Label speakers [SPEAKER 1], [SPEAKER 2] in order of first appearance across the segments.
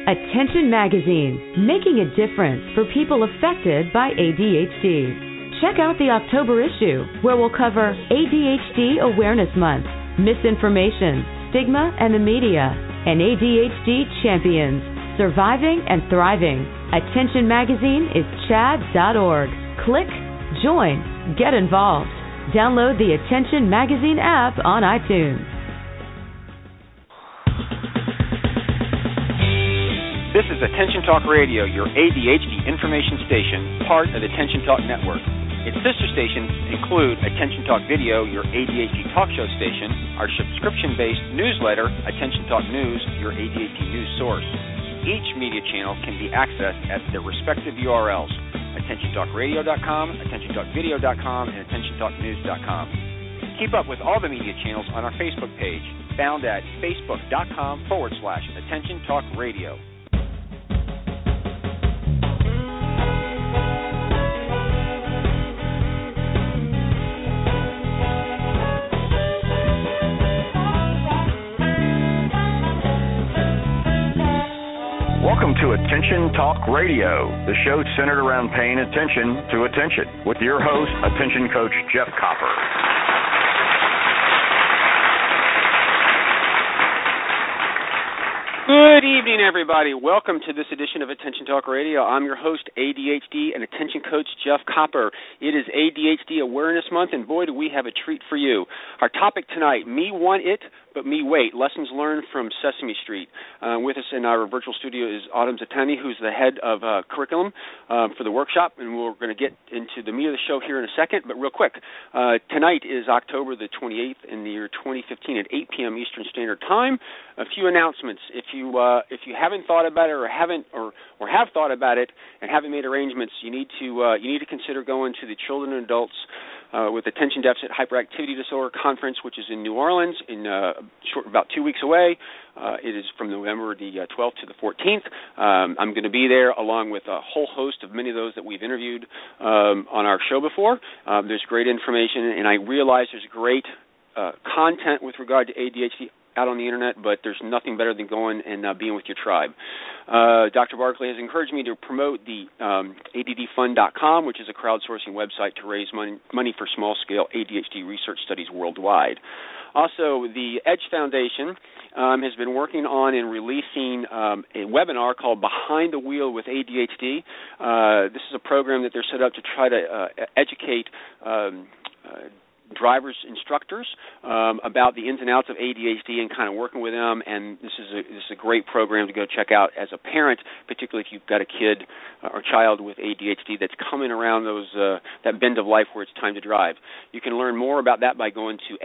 [SPEAKER 1] Attention Magazine, making a difference for people affected by ADHD. Check out the October issue, where we'll cover ADHD Awareness Month, misinformation, stigma and the media, and ADHD champions, surviving and thriving. Attention Magazine is chad.org. Click, join, get involved. Download the Attention Magazine app on iTunes.
[SPEAKER 2] This is Attention Talk Radio, your ADHD information station, part of the Attention Talk Network. Its sister stations include Attention Talk Video, your ADHD talk show station, our subscription-based newsletter, Attention Talk News, your ADHD news source. Each media channel can be accessed at their respective URLs, AttentionTalkRadio.com, AttentionTalkVideo.com, and AttentionTalkNews.com. Keep up with all the media channels on our Facebook page, found at Facebook.com/Attention Talk Radio.
[SPEAKER 3] Welcome to Attention Talk Radio, the show centered around paying attention to attention, with your host, Attention Coach Jeff Copper.
[SPEAKER 2] Good evening, everybody. Welcome to this edition of Attention Talk Radio. I'm your host, ADHD and Attention Coach Jeff Copper. It is ADHD Awareness Month, and boy, do we have a treat for you. Our topic tonight, Me Want It, But Me Wait, Lessons Learned from Sesame Street. With us in our virtual studio is Autumn Zatani, who's the head of curriculum for the workshop, and we're going to get into the meat of the show here in a second. But real quick, tonight is October the 28th in the year 2015 at 8 p.m. Eastern Standard Time. A few announcements. If you haven't thought about it or have thought about it and haven't made arrangements, you need to consider going to the Children and Adults with Attention Deficit Hyperactivity Disorder Conference, which is in New Orleans in about 2 weeks away. It is from November the 12th to the 14th. I'm going to be there along with a whole host of many of those that we've interviewed on our show before. There's great information, and I realize there's great content with regard to ADHD out on the internet, but there's nothing better than going and being with your tribe. Dr. Barkley has encouraged me to promote the ADDFund.com, which is a crowdsourcing website to raise money for small-scale ADHD research studies worldwide. Also, the Edge Foundation has been working on and releasing a webinar called Behind the Wheel with ADHD. This is a program that they're set up to try to educate drivers, instructors about the ins and outs of ADHD and kind of working with them, and this is a great program to go check out as a parent, particularly if you've got a kid or child with ADHD that's coming around that bend of life where it's time to drive. You can learn more about that by going to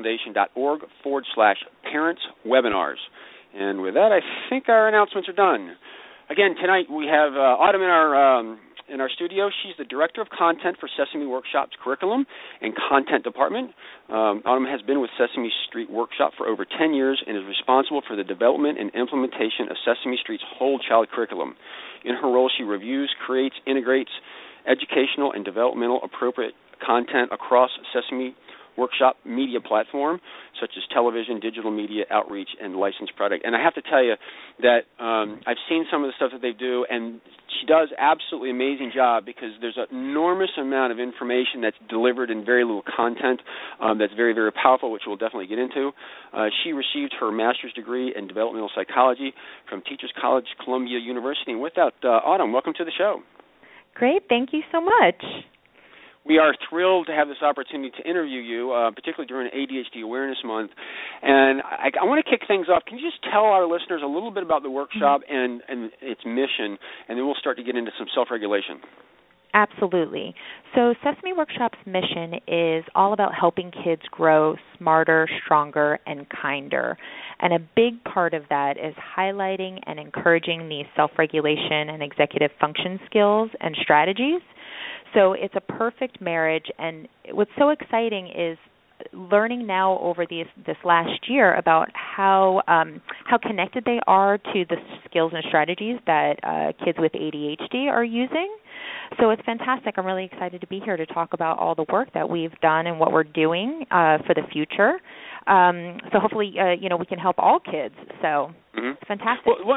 [SPEAKER 2] edgefoundation.org/parents webinars. And with that, I think our announcements are done. Again, tonight we have Autumn in our studio. She's the Director of Content for Sesame Workshop's Curriculum and Content Department. Autumn has been with Sesame Street Workshop for over 10 years and is responsible for the development and implementation of Sesame Street's whole child curriculum. In her role, she reviews, creates, integrates educational and developmental appropriate content across Sesame Workshop media platform, such as television, digital media, outreach, and licensed product. And I have to tell you that I've seen some of the stuff that they do, and she does absolutely amazing job because there's an enormous amount of information that's delivered in very little content that's very, very powerful, which we'll definitely get into. She received her master's degree in developmental psychology from Teachers College, Columbia University. And with that, Autumn, welcome to the show.
[SPEAKER 4] Great. Thank you so much.
[SPEAKER 2] We are thrilled to have this opportunity to interview you, particularly during ADHD Awareness Month. And I want to kick things off. Can you just tell our listeners a little bit about the workshop and its mission, and then we'll start to get into some self-regulation.
[SPEAKER 4] Absolutely. So Sesame Workshop's mission is all about helping kids grow smarter, stronger, and kinder. And a big part of that is highlighting and encouraging these self-regulation and executive function skills and strategies. So it's a perfect marriage, and what's so exciting is learning now over this last year about how connected they are to the skills and strategies that kids with ADHD are using. So it's fantastic. I'm really excited to be here to talk about all the work that we've done and what we're doing for the future. So hopefully, we can help all kids. So it's fantastic.
[SPEAKER 2] Well,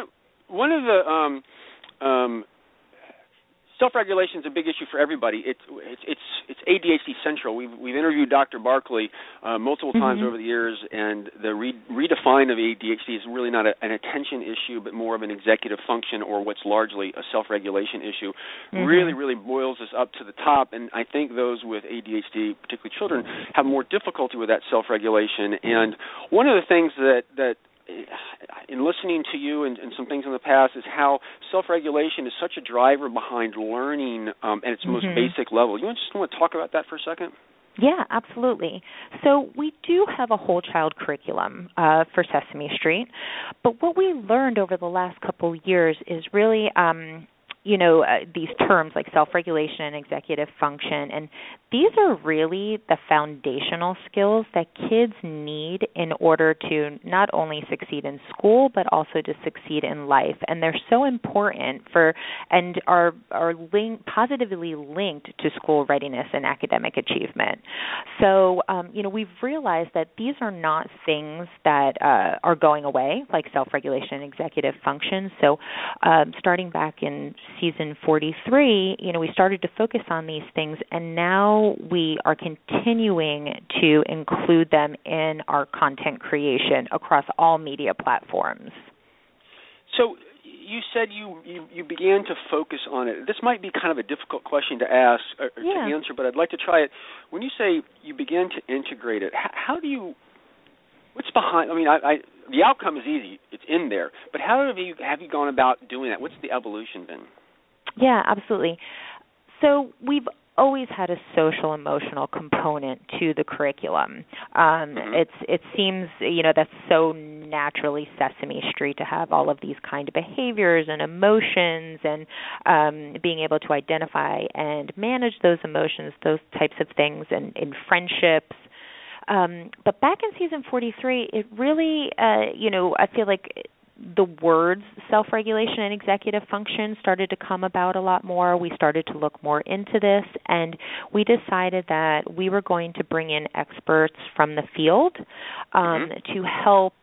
[SPEAKER 2] one of the self-regulation is a big issue for everybody. It's ADHD central. We've interviewed Dr. Barkley multiple times over the years, and the redefine of ADHD is really not an attention issue, but more of an executive function, or what's largely a self-regulation issue. Really boils us up to the top, and I think those with ADHD, particularly children, have more difficulty with that self-regulation. And one of the things that in listening to you and some things in the past is how self-regulation is such a driver behind learning at its most basic level. You just want to talk about that for a second?
[SPEAKER 4] Yeah, absolutely. So we do have a whole child curriculum for Sesame Street, but what we learned over the last couple of years is really these terms like self-regulation and executive function, and these are really the foundational skills that kids need in order to not only succeed in school but also to succeed in life. And they're so important and are positively linked to school readiness and academic achievement. So, we've realized that these are not things that are going away, like self-regulation and executive function. So, starting back in season 43, we started to focus on these things, and now we are continuing to include them in our content creation across all media platforms.
[SPEAKER 2] So you said you began to focus on it. This might be kind of a difficult question to ask or to answer, but I'd like to try it. When you say you began to integrate it, what's behind? I mean, the outcome is easy; it's in there. But how have you gone about doing that? What's the evolution been?
[SPEAKER 4] Yeah, absolutely. So we've always had a social emotional component to the curriculum. It seems that's so naturally Sesame Street to have all of these kind of behaviors and emotions, and being able to identify and manage those emotions, those types of things, and in friendships. But back in season 43, it really, I feel like the words self-regulation and executive function started to come about a lot more. We started to look more into this, and we decided that we were going to bring in experts from the field to help,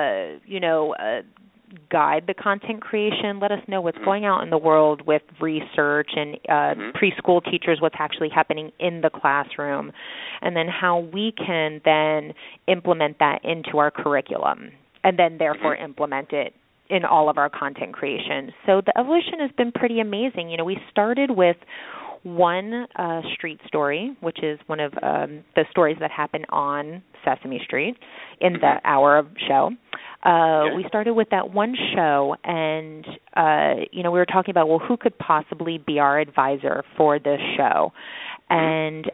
[SPEAKER 4] guide the content creation, let us know what's going out in the world with research and preschool teachers, what's actually happening in the classroom, and then how we can then implement that into our curriculum, and then therefore implement it in all of our content creation. So the evolution has been pretty amazing. We started with one street story, which is one of the stories that happen on Sesame Street in the hour show. We started with that one show, and, we were talking about, who could possibly be our advisor for this show? And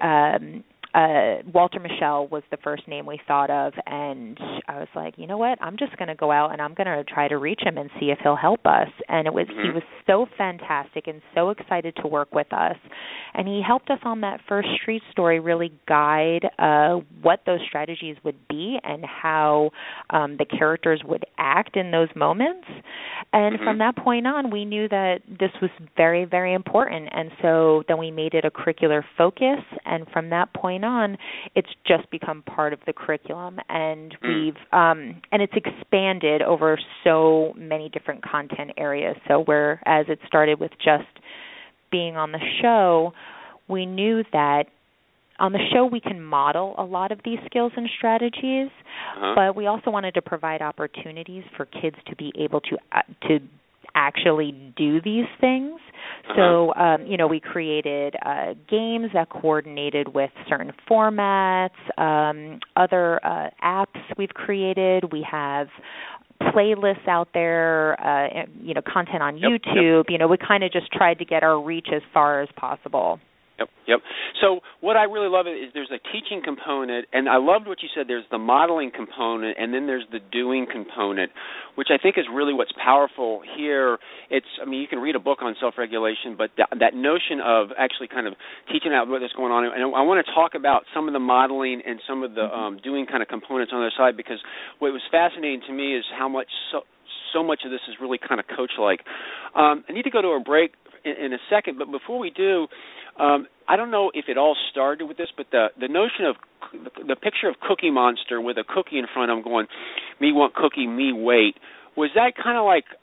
[SPEAKER 4] Walter Michel was the first name we thought of, and I was like, you know what, I'm just going to go out and I'm going to try to reach him and see if he'll help us. And he was so fantastic and so excited to work with us, and he helped us on that first street story really guide what those strategies would be and how the characters would act in those moments. And from that point on, we knew that this was very, very important, and so then we made it a curricular focus, and from that point on, it's just become part of the curriculum, and we've and it's expanded over so many different content areas. So whereas it started with just being on the show, we knew that on the show we can model a lot of these skills and strategies, but we also wanted to provide opportunities for kids to be able to actually do these things. So, we created games that coordinated with certain formats, other apps we've created. We have playlists out there, content on YouTube. We kind of just tried to get our reach as far as possible.
[SPEAKER 2] Yep. So what I really love is there's a teaching component, and I loved what you said. There's the modeling component, and then there's the doing component, which I think is really what's powerful here. You can read a book on self-regulation, but that notion of actually kind of teaching out what's going on, and I want to talk about some of the modeling and some of the doing kind of components on the other side, because what was fascinating to me is how much so much of this is really kind of coach-like. I need to go to a break in a second, but before we do, I don't know if it all started with this, but the notion of the picture of Cookie Monster with a cookie in front of him going, me want cookie, me wait, was that kind of like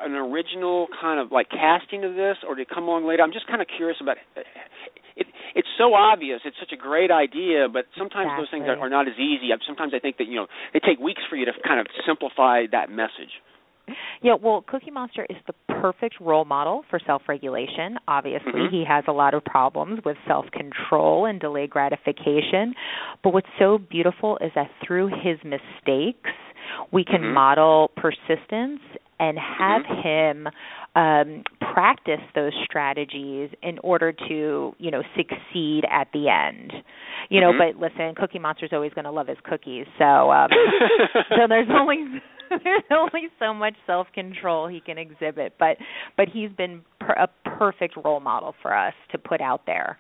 [SPEAKER 2] an original kind of like casting of this, or did it come along later? I'm just kind of curious about it. It's so obvious. It's such a great idea, but sometimes those things are not as easy. Sometimes I think that, they take weeks for you to kind of simplify that message.
[SPEAKER 4] Yeah, well, Cookie Monster is the perfect role model for self-regulation. Obviously, he has a lot of problems with self-control and delayed gratification. But what's so beautiful is that through his mistakes, we can model persistence and have him practice those strategies in order to, succeed at the end. But listen, Cookie Monster's always going to love his cookies. So so there's only so much self-control he can exhibit. But he's been a perfect role model for us to put out there.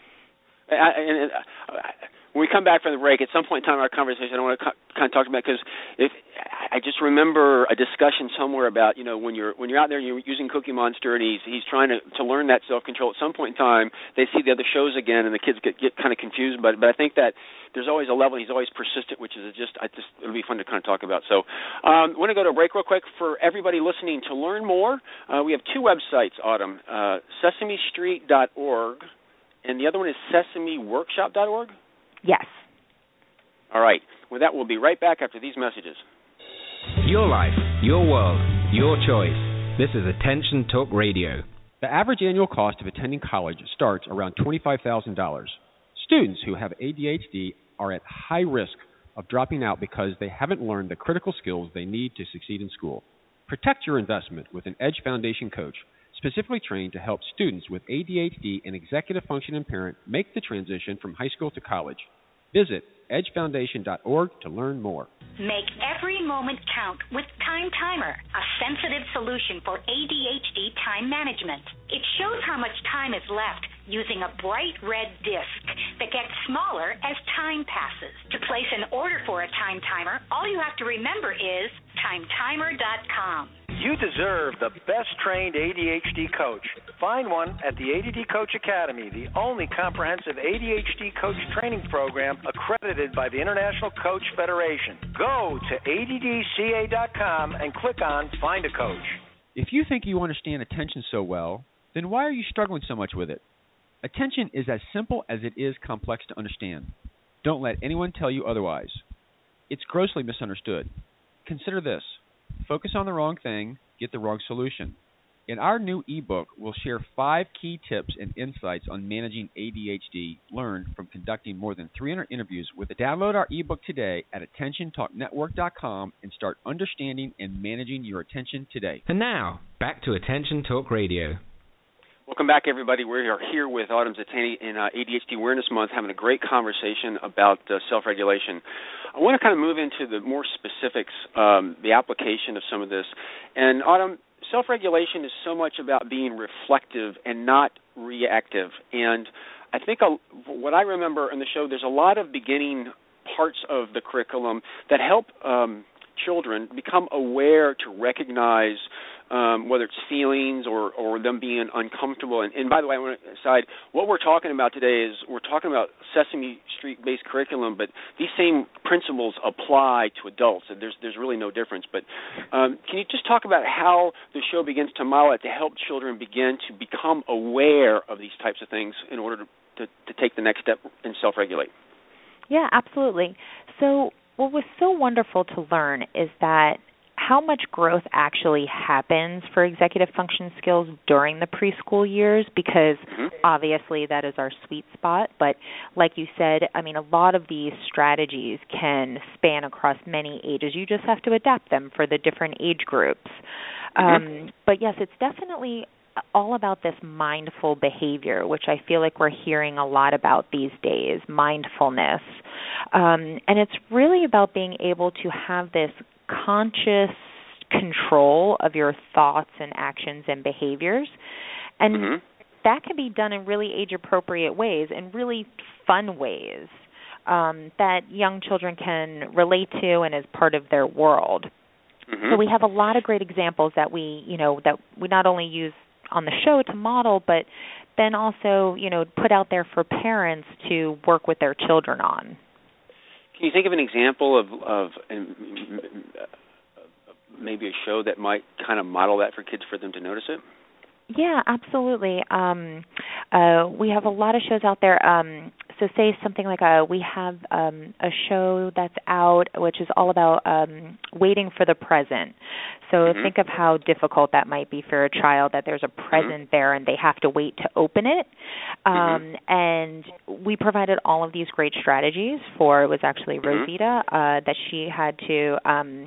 [SPEAKER 2] When we come back from the break, at some point in time in our conversation, I want to kind of talk about, because I just remember a discussion somewhere about, when you're out there and you're using Cookie Monster and he's trying to learn that self-control. At some point in time, they see the other shows again and the kids get kind of confused. But I think that there's always a level. He's always persistent, which is it'll be fun to kind of talk about. So I want to go to a break real quick. For everybody listening, to learn more, we have two websites, Autumn, SesameStreet.org, and the other one is SesameWorkshop.org.
[SPEAKER 4] Yes.
[SPEAKER 2] All right. With that, we'll be right back after these messages.
[SPEAKER 5] Your life, your world, your choice. This is Attention Talk Radio.
[SPEAKER 6] The average annual cost of attending college starts around $25,000. Students who have ADHD are at high risk of dropping out because they haven't learned the critical skills they need to succeed in school. Protect your investment with an Edge Foundation coach, specifically trained to help students with ADHD and executive function impairment make the transition from high school to college. Visit edgefoundation.org to learn more.
[SPEAKER 7] Make every moment count with Time Timer, a sensitive solution for ADHD time management. It shows how much time is left using a bright red disc that gets smaller as time passes. To place an order for a Time Timer, all you have to remember is timetimer.com.
[SPEAKER 8] You deserve the best-trained ADHD coach. Find one at the ADD Coach Academy, the only comprehensive ADHD coach training program accredited by the International Coach Federation. Go to addca.com and click on Find a Coach.
[SPEAKER 6] If you think you understand attention so well, then why are you struggling so much with it? Attention is as simple as it is complex to understand. Don't let anyone tell you otherwise. It's grossly misunderstood. Consider this. Focus on the wrong thing, get the wrong solution. In our new ebook, we'll share 5 key tips and insights on managing ADHD learned from conducting more than 300 interviews with it. Download our ebook today at AttentionTalkNetwork.com and start understanding and managing your attention today.
[SPEAKER 5] And now, back to Attention Talk Radio.
[SPEAKER 2] Welcome back, everybody. We are here with Autumn Zattani in ADHD Awareness Month, having a great conversation about self-regulation. I want to kind of move into the more specifics, the application of some of this. And Autumn, self-regulation is so much about being reflective and not reactive. And I think what I remember in the show, there's a lot of beginning parts of the curriculum that help children become aware to recognize whether it's feelings or them being uncomfortable. And by the way, I want to aside, what we're talking about today is we're talking about Sesame Street-based curriculum, but these same principles apply to adults. There's really no difference. But can you just talk about how the show begins to model it to help children begin to become aware of these types of things in order to take the next step and self-regulate?
[SPEAKER 4] Yeah, absolutely. So what was so wonderful to learn is that how much growth actually happens for executive function skills during the preschool years, because obviously that is our sweet spot. But like you said, I mean, a lot of these strategies can span across many ages. You just have to adapt them for the different age groups. But yes, it's definitely all about this mindful behavior, which I feel like we're hearing a lot about these days, mindfulness. And it's really about being able to have this conscious control of your thoughts and actions and behaviors. And that can be done in really age-appropriate ways, in really fun ways that young children can relate to and as part of their world. So we have a lot of great examples that we not only use on the show to model, but then also, put out there for parents to work with their children on.
[SPEAKER 2] Can you think of an example of maybe a show that might kind of model that for kids for them to notice it?
[SPEAKER 4] Yeah, absolutely. We have a lot of shows out there. So say something like we have a show that's out which is all about waiting for the present. So think of how difficult that might be for a child, that there's a present there and they have to wait to open it. And we provided all of these great strategies for, it was actually Rosita, that she had to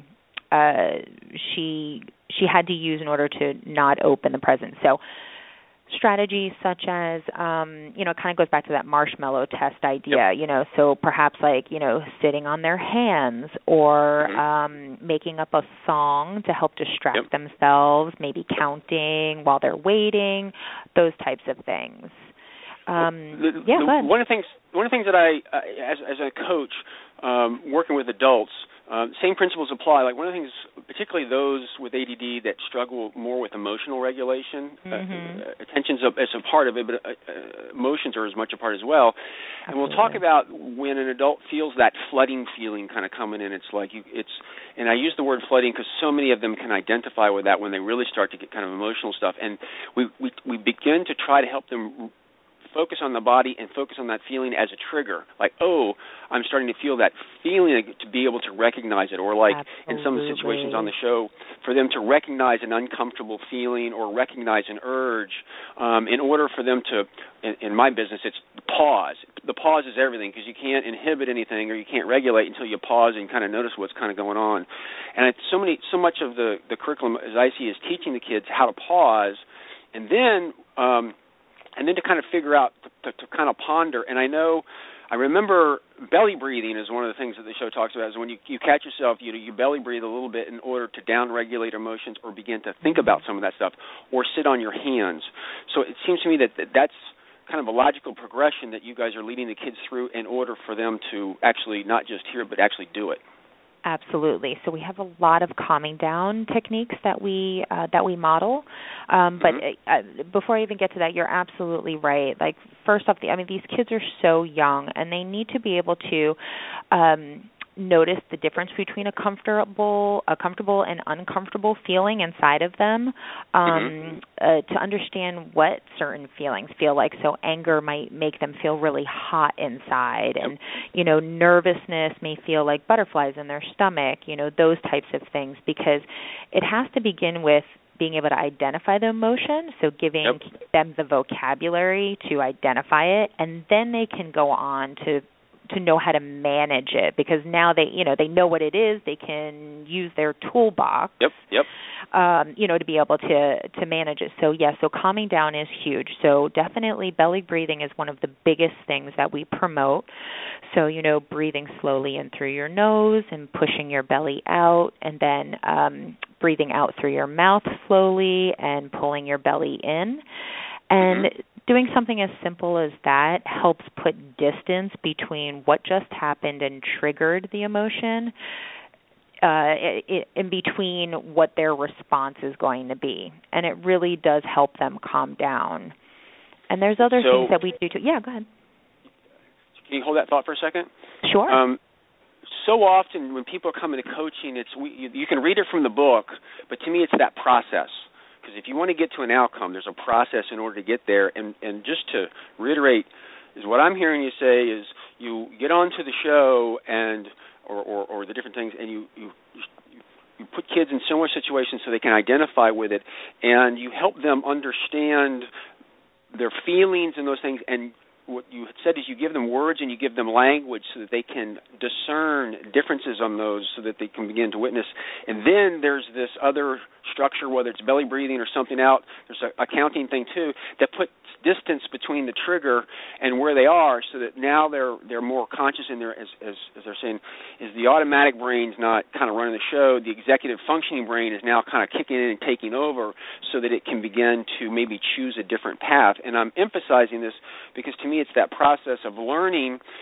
[SPEAKER 4] she had to use in order to not open the present. So strategies such as, it kind of goes back to that marshmallow test idea, so perhaps sitting on their hands or making up a song to help distract themselves, maybe counting while they're waiting, those types of things. Go ahead.
[SPEAKER 2] One of the things that I, as a coach, working with adults, same principles apply. Like one of the things, particularly those with ADD that struggle more with emotional regulation, attention's as a part of it, but emotions are as much a part as well. Absolutely. And we'll talk about when an adult feels that flooding feeling kind of coming in. It's like and I use the word flooding because so many of them can identify with that when they really start to get kind of emotional stuff. And we begin to try to help them focus on the body and focus on that feeling as a trigger. Like, I'm starting to feel that feeling, to be able to recognize it. Or like in some of the situations on the show, for them to recognize an uncomfortable feeling or recognize an urge in order for them to, in my business, it's pause. The pause is everything because you can't inhibit anything or you can't regulate until you pause and kind of notice what's kind of going on. And it's so much of the curriculum, as I see, is teaching the kids how to pause and then to kind of figure out, to kind of ponder. And I remember belly breathing is one of the things that the show talks about, is when you catch yourself, you belly breathe a little bit in order to down-regulate emotions or begin to think about some of that stuff, or sit on your hands. So it seems to me that's kind of a logical progression that you guys are leading the kids through in order for them to actually not just hear but actually do it.
[SPEAKER 4] Absolutely. So we have a lot of calming down techniques that we model. But before I even get to that, you're absolutely right. Like, first off, these kids are so young, and they need to be able to notice the difference between a comfortable and uncomfortable feeling inside of them, to understand what certain feelings feel like. So anger might make them feel really hot inside, and nervousness may feel like butterflies in their stomach, those types of things, because it has to begin with being able to identify the emotion, so giving them the vocabulary to identify it, and then they can go on to know how to manage it, because now they know what it is. They can use their toolbox, to be able to manage it. So so calming down is huge. So definitely belly breathing is one of the biggest things that we promote. So breathing slowly in through your nose and pushing your belly out, and then breathing out through your mouth slowly and pulling your belly in. And doing something as simple as that helps put distance between what just happened and triggered the emotion, in between what their response is going to be. And it really does help them calm down. And there's other things that we do too. Yeah, go ahead.
[SPEAKER 2] Can you hold that thought for a second?
[SPEAKER 4] Sure.
[SPEAKER 2] So often when people are coming to coaching, you can read it from the book, but to me it's that process. Because if you want to get to an outcome, there's a process in order to get there. And just to reiterate, is what I'm hearing you say is you get onto the show or the different things, and you put kids in similar situations so they can identify with it, and you help them understand their feelings and those things. And what you said is you give them words and you give them language so that they can discern differences on those, so that they can begin to witness. And then there's this other structure, whether it's belly breathing or something out, there's a counting thing too, that puts distance between the trigger and where they are, so that now they're more conscious in their, as they're saying, is the automatic brain's not kind of running the show, the executive functioning brain is now kind of kicking in and taking over, so that it can begin to maybe choose a different path. And I'm emphasizing this because to me it's that process of learning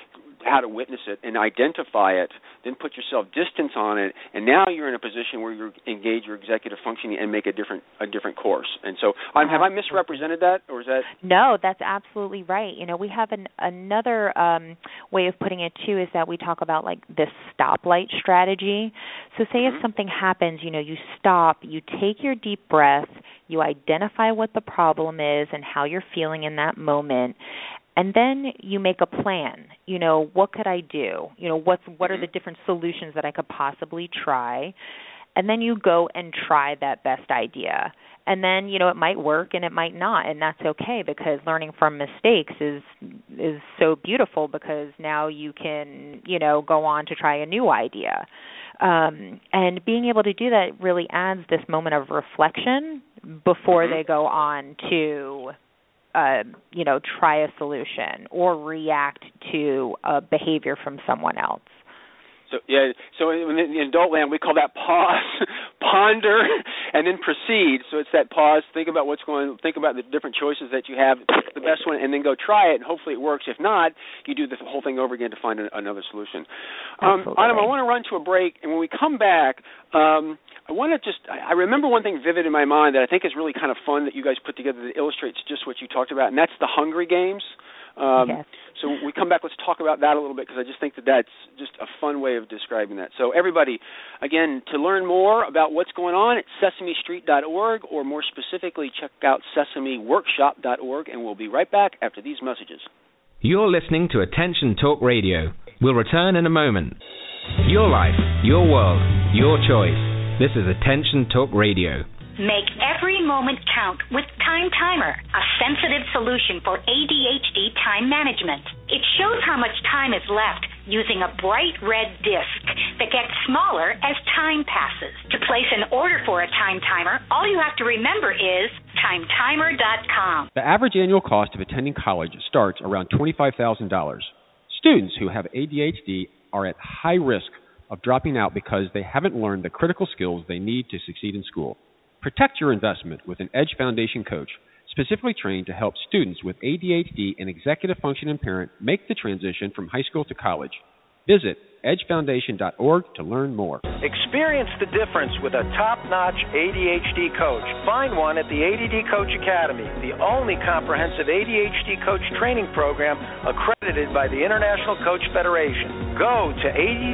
[SPEAKER 2] how to witness it and identify it, then put yourself distance on it, and now you're in a position where you engage your executive functioning and make a different course. And so, have I misrepresented that, or is that?
[SPEAKER 4] No, that's absolutely right. We have another way of putting it too is that we talk about like this stoplight strategy. So say if something happens, you stop, you take your deep breath, you identify what the problem is and how you're feeling in that moment, and then you make a plan. What could I do? What are the different solutions that I could possibly try? And then you go and try that best idea. And then, it might work and it might not, and that's okay, because learning from mistakes is so beautiful, because now you can, go on to try a new idea. And being able to do that really adds this moment of reflection before they go on to try a solution or react to a behavior from someone else.
[SPEAKER 2] So in adult land we call that pause, ponder, and then proceed. So it's that pause, think about what's going on, think about the different choices that you have, pick the best one, and then go try it, and hopefully it works. If not, you do the whole thing over again to find another solution. Autumn, I want to run to a break, and when we come back, I remember one thing vivid in my mind that I think is really kind of fun that you guys put together that illustrates just what you talked about, and that's the Hungry Games.
[SPEAKER 4] Yes.
[SPEAKER 2] So when we come back, let's talk about that a little bit, because I just think that that's just a fun way of describing that. So everybody, again, to learn more about what's going on, it's sesamestreet.org, or more specifically, check out sesameworkshop.org, and we'll be right back after these messages.
[SPEAKER 5] You're listening to Attention Talk Radio. We'll return in a moment. Your life, your world, your choice. This is Attention Talk Radio.
[SPEAKER 7] Make every moment count with Time Timer, a sensitive solution for ADHD time management. It shows how much time is left using a bright red disc that gets smaller as time passes. To place an order for a Time Timer, all you have to remember is timetimer.com.
[SPEAKER 6] The average annual cost of attending college starts around $25,000. Students who have ADHD are at high risk of dropping out because they haven't learned the critical skills they need to succeed in school. Protect your investment with an Edge Foundation coach, specifically trained to help students with ADHD and executive function impairment make the transition from high school to college. Visit edgefoundation.org to learn more.
[SPEAKER 8] Experience the difference with a top-notch ADHD coach. Find one at the ADD Coach Academy, the only comprehensive ADHD coach training program accredited by the International Coach Federation. Go to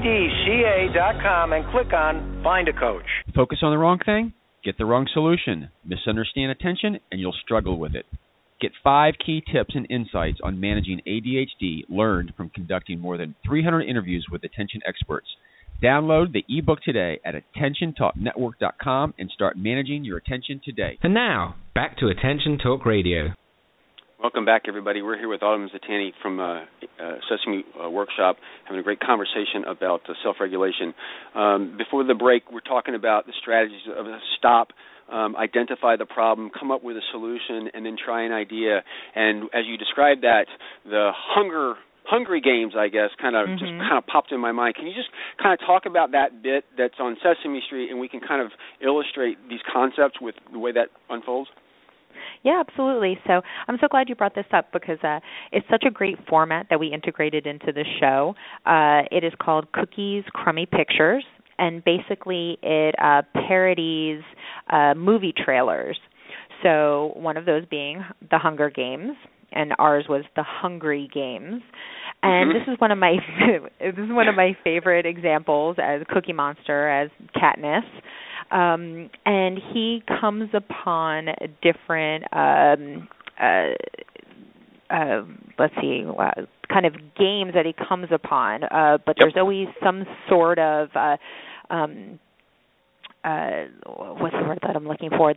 [SPEAKER 8] addca.com and click on Find a Coach.
[SPEAKER 6] Focus on the wrong thing? Get the wrong solution. Misunderstand attention, and you'll struggle with it. Get 5 key tips and insights on managing ADHD learned from conducting more than 300 interviews with attention experts. Download the ebook today at attentiontalknetwork.com and start managing your attention today.
[SPEAKER 5] And now, back to Attention Talk Radio.
[SPEAKER 2] Welcome back, everybody. We're here with Autumn Zatani from Sesame Workshop, having a great conversation about self-regulation. Before the break, we're talking about the strategies of stop, identify the problem, come up with a solution, and then try an idea. And as you described that, the Hungry Games, I guess, just popped in my mind. Can you just kind of talk about that bit that's on Sesame Street, and we can kind of illustrate these concepts with the way that unfolds?
[SPEAKER 4] Yeah, absolutely. So I'm so glad you brought this up, because it's such a great format that we integrated into the show. It is called Cookies, Crummy Pictures, and basically it parodies movie trailers. So one of those being The Hunger Games, and ours was The Hungry Games. And this is one of my favorite examples as Cookie Monster, as Katniss. And he comes upon different, kind of games that he comes upon, but there's always some sort of, what's the word that I'm looking for?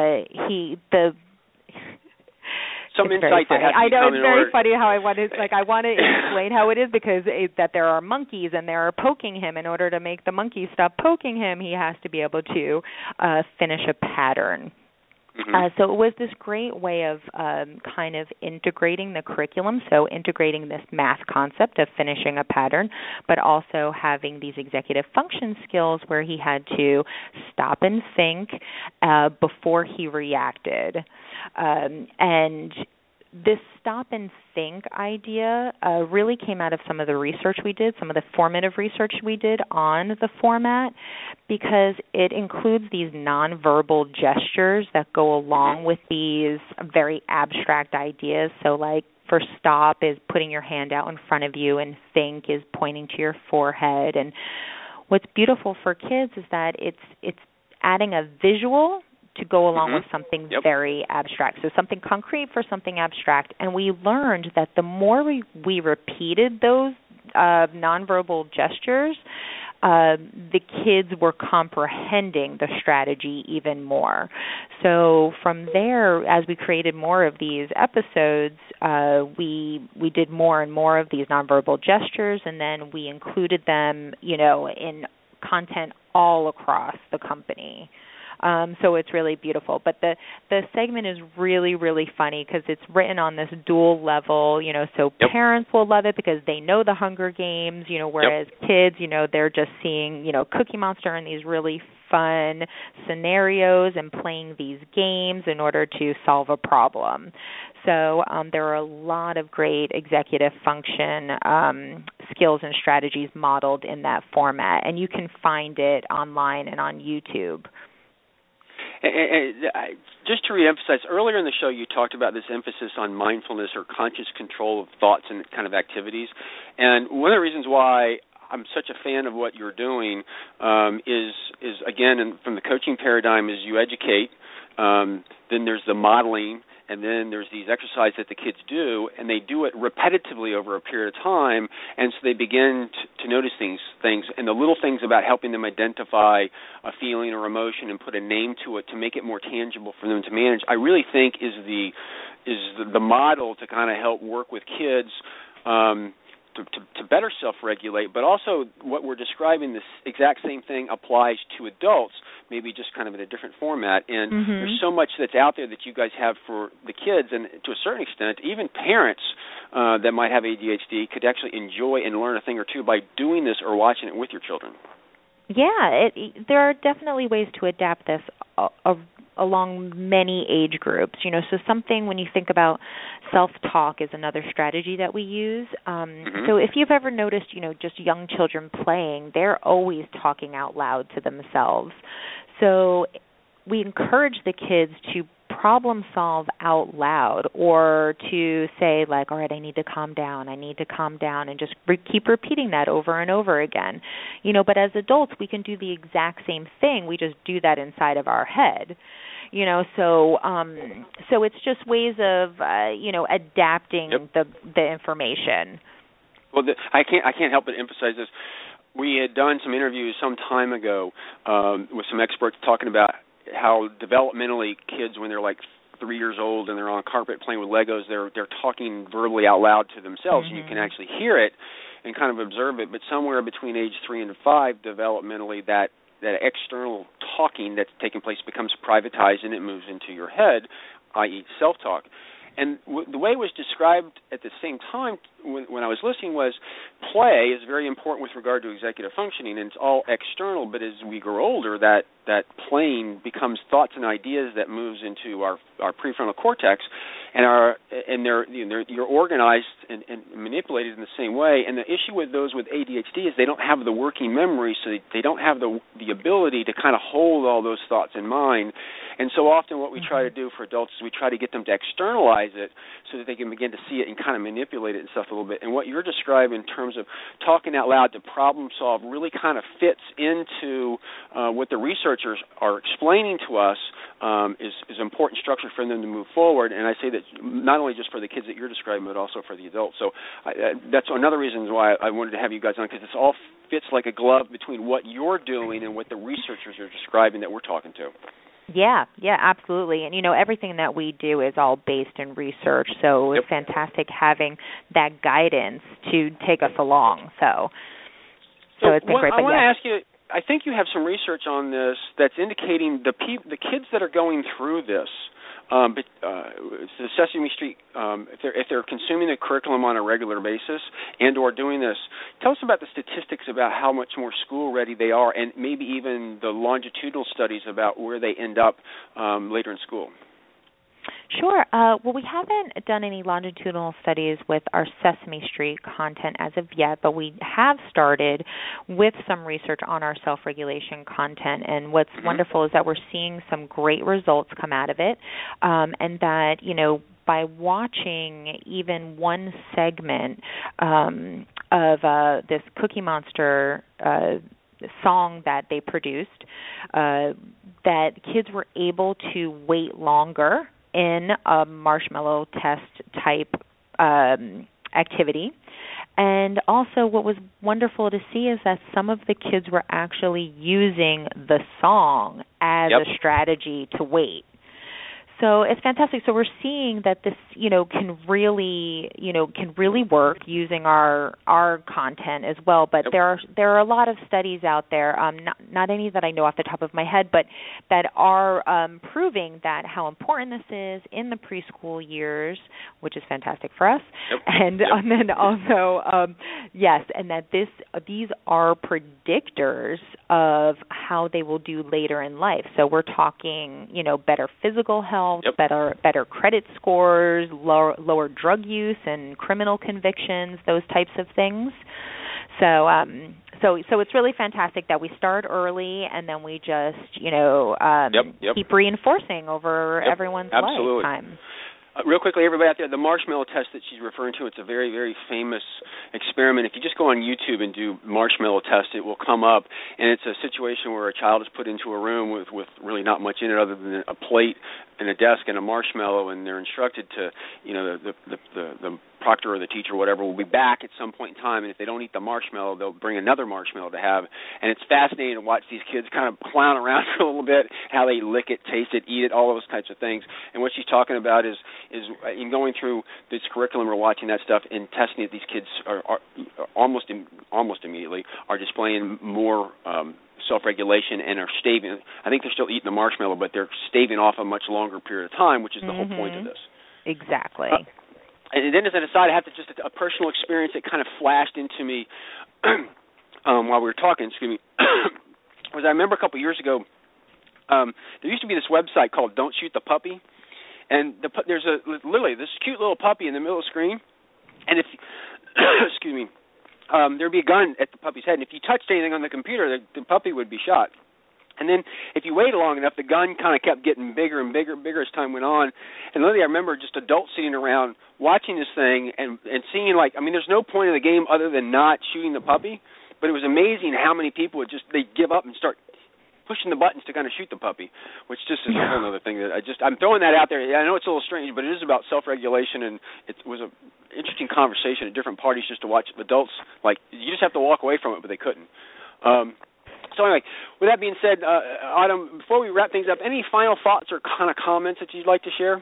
[SPEAKER 2] Some insight that has to
[SPEAKER 4] I know
[SPEAKER 2] come
[SPEAKER 4] it's
[SPEAKER 2] in
[SPEAKER 4] very
[SPEAKER 2] order.
[SPEAKER 4] funny how I want to explain how it is, because that there are monkeys and they're poking him. In order to make the monkeys stop poking him, he has to be able to finish a pattern. So it was this great way of kind of integrating the curriculum, so integrating this math concept of finishing a pattern, but also having these executive function skills where he had to stop and think before he reacted. And this stop and think idea really came out of some of the research we did, some of the formative research we did on the format, because it includes these nonverbal gestures that go along with these very abstract ideas. So like for stop is putting your hand out in front of you, and think is pointing to your forehead. And what's beautiful for kids is that it's adding a visual to go along with something very abstract. So something concrete for something abstract. And we learned that the more we repeated those nonverbal gestures, the kids were comprehending the strategy even more. So from there, as we created more of these episodes, we did more and more of these nonverbal gestures, and then we included them, in content all across the company. So it's really beautiful. But the segment is really, really funny because it's written on this dual level, so parents will love it because they know the Hunger Games, whereas kids, they're just seeing, Cookie Monster in these really fun scenarios and playing these games in order to solve a problem. So there are a lot of great executive function skills and strategies modeled in that format, and you can find it online and on YouTube.
[SPEAKER 2] And just to reemphasize, earlier in the show you talked about this emphasis on mindfulness or conscious control of thoughts and kind of activities. And one of the reasons why I'm such a fan of what you're doing is again, from the coaching paradigm, is you educate, then there's the modeling, and then there's these exercises that the kids do, and they do it repetitively over a period of time, and so they begin to notice things, and the little things about helping them identify a feeling or emotion and put a name to it to make it more tangible for them to manage, I really think is the model to kind of help work with kids to better self-regulate, but also what we're describing, this exact same thing applies to adults, maybe just kind of in a different format. And there's so much that's out there that you guys have for the kids, and to a certain extent, even parents that might have ADHD could actually enjoy and learn a thing or two by doing this or watching it with your children.
[SPEAKER 4] Yeah, there are definitely ways to adapt this along many age groups. So something when you think about self-talk is another strategy that we use. So if you've ever noticed, just young children playing, they're always talking out loud to themselves. So we encourage the kids to problem solve out loud, or to say like, all right, I need to calm down, and just keep repeating that over and over again. But as adults, we can do the exact same thing. We just do that inside of our head. So it's just ways of adapting the information.
[SPEAKER 2] Well, I can't help but emphasize this. We had done some interviews some time ago with some experts talking about how developmentally kids, when they're like 3 years old and they're on a carpet playing with Legos, they're talking verbally out loud to themselves, and you can actually hear it and kind of observe it. But somewhere between age 3 and 5, developmentally, that external talking that's taking place becomes privatized and it moves into your head, i.e. self-talk. And the way it was described at the same time when I was listening was play is very important with regard to executive functioning, and it's all external, but as we grow older, that playing becomes thoughts and ideas that moves into our prefrontal cortex, and you're organized and manipulated in the same way. And the issue with those with ADHD is they don't have the working memory, so they don't have the ability to kind of hold all those thoughts in mind. And so often what we try to do for adults is we try to get them to externalize it so that they can begin to see it and kind of manipulate it and stuff a little bit. And what you're describing in terms of talking out loud to problem solve really kind of fits into what the researchers are explaining to us is important structure for them to move forward. And I say that not only just for the kids that you're describing, but also for the adults. So that's another reason why I wanted to have you guys on, because this all fits like a glove between what you're doing and what the researchers are describing that we're talking to.
[SPEAKER 4] Yeah, absolutely. And, everything that we do is all based in research, so it's fantastic having that guidance to take us along. So it's been great.
[SPEAKER 2] I want to ask you, I think you have some research on this that's indicating the kids that are going through this, the Sesame Street, if they're consuming the curriculum on a regular basis and or doing this, tell us about the statistics about how much more school ready they are, and maybe even the longitudinal studies about where they end up later in school.
[SPEAKER 4] Sure. Well, we haven't done any longitudinal studies with our Sesame Street content as of yet, but we have started with some research on our self-regulation content. And what's wonderful is that we're seeing some great results come out of it, and that, by watching even one segment of this Cookie Monster song that they produced, that kids were able to wait longer in a marshmallow test type activity. And also what was wonderful to see is that some of the kids were actually using the song as a strategy to wait. So it's fantastic. So we're seeing that this, can really work using our content as well. But there are a lot of studies out there, not any that I know off the top of my head, but that are proving that how important this is in the preschool years, which is fantastic for us. And then also, and that these are predictors of how they will do later in life. So we're talking, better physical health, better credit scores, lower drug use and criminal convictions, those types of things. So it's really fantastic that we start early and then we just keep reinforcing over everyone's lifetime.
[SPEAKER 2] Real quickly, everybody out there, the marshmallow test that she's referring to, it's a very, very famous experiment. If you just go on YouTube and do marshmallow test, it will come up, and it's a situation where a child is put into a room with really not much in it other than a plate and a desk and a marshmallow, and they're instructed to, the proctor or the teacher or whatever will be back at some point in time, and if they don't eat the marshmallow, they'll bring another marshmallow to have. And it's fascinating to watch these kids kind of clown around for a little bit, how they lick it, taste it, eat it, all those types of things. And what she's talking about is in going through this curriculum, we're watching that stuff and testing it. These kids are almost immediately are displaying more self-regulation and are staving. I think they're still eating the marshmallow, but they're staving off a much longer period of time, which is the whole point of this.
[SPEAKER 4] Exactly.
[SPEAKER 2] And then as an aside, I have a personal experience that kind of flashed into me while we were talking, was I remember a couple years ago, there used to be this website called Don't Shoot the Puppy, and there's literally this cute little puppy in the middle of the screen, and if there'd be a gun at the puppy's head, and if you touched anything on the computer, the puppy would be shot. And then if you waited long enough, the gun kind of kept getting bigger and bigger and bigger as time went on. And literally I remember just adults sitting around watching this thing and seeing, there's no point in the game other than not shooting the puppy, but it was amazing how many people would they'd give up and start pushing the buttons to kind of shoot the puppy, which just is a whole other thing that I'm throwing that out there. I know it's a little strange, but it is about self-regulation, and it was an interesting conversation at different parties just to watch adults. You just have to walk away from it, but they couldn't. So anyway, with that being said, Autumn, before we wrap things up, any final thoughts or kind of comments that you'd like to share?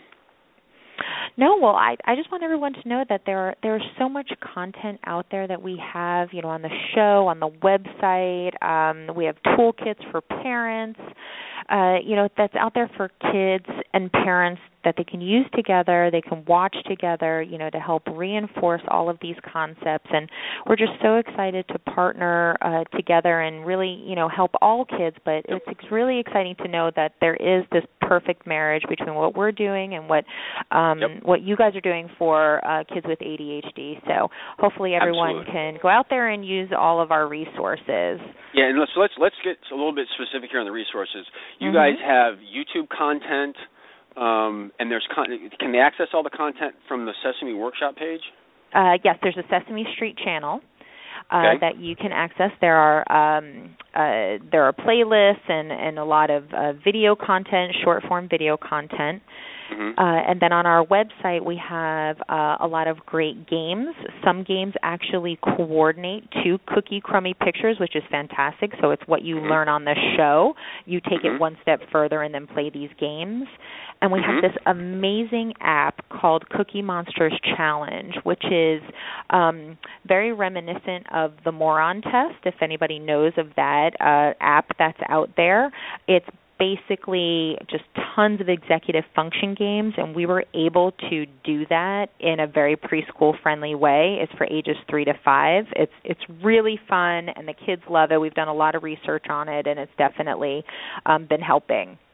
[SPEAKER 4] No, well, I just want everyone to know that there's so much content out there that we have, on the show, on the website. We have toolkits for parents, that's out there for kids and parents that they can use together, they can watch together, to help reinforce all of these concepts. And we're just so excited to partner together and really, help all kids. But it's really exciting to know that there is this perfect marriage between what we're doing and what you guys are doing for kids with ADHD. So hopefully everyone can go out there and use all of our resources.
[SPEAKER 2] Yeah, and let's get a little bit specific here on the resources. You guys have YouTube content. And can they access all the content from the Sesame Workshop page?
[SPEAKER 4] Yes, there's a Sesame Street channel that you can access. There are playlists and a lot of video content, short form video content. And then on our website, we have a lot of great games. Some games actually coordinate to Cookie Crummy Pictures, which is fantastic. So it's what you learn on the show. You take it one step further and then play these games. And we have this amazing app called Cookie Monsters Challenge, which is very reminiscent of the Moron Test, if anybody knows of that app that's out there. It's basically just tons of executive function games, and we were able to do that in a very preschool-friendly way. It's for ages 3 to 5. It's really fun, and the kids love it. We've done a lot of research on it, and it's definitely been helping.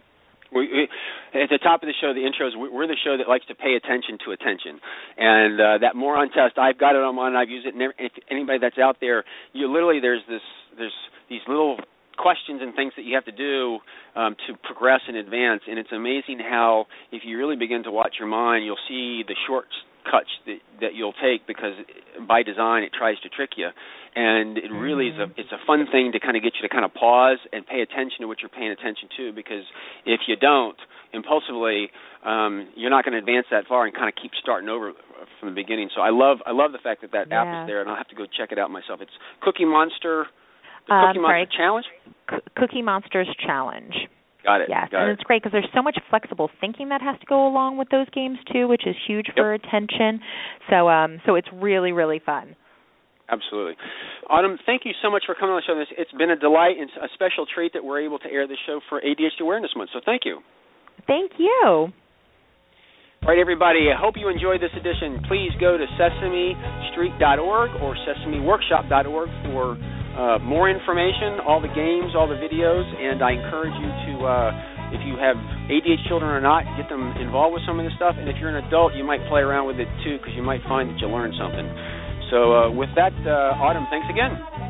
[SPEAKER 2] At the top of the show, the intros, we're the show that likes to pay attention to attention. And that moron test, I've got it on mine, I've used it. And if anybody that's out there, you literally, there's these little questions and things that you have to do to progress and advance. And it's amazing how, if you really begin to watch your mind, you'll see the shortcuts that you'll take, because by design it tries to trick you. And it really it's a fun thing to kind of get you to kind of pause and pay attention to what you're paying attention to, because if you don't, impulsively, you're not going to advance that far and kind of keep starting over from the beginning. So I love the fact that app is there, and I'll have to go check it out myself. It's Cookie Monster, Monster Challenge?
[SPEAKER 4] Cookie Monsters Challenge.
[SPEAKER 2] Got it.
[SPEAKER 4] Yes, and it's great because there's so much flexible thinking that has to go along with those games too, which is huge for attention. So it's really, really fun.
[SPEAKER 2] Absolutely. Autumn, thank you so much for coming on the show. It's been a delight and a special treat that we're able to air this show for ADHD Awareness Month, so thank you.
[SPEAKER 4] Thank you.
[SPEAKER 2] All right, everybody, I hope you enjoyed this edition. Please go to sesamestreet.org or sesameworkshop.org for more information, all the games, all the videos, and I encourage you to, if you have ADHD children or not, get them involved with some of this stuff, and if you're an adult, you might play around with it too, because you might find that you learn something. So with that, Autumn, thanks again.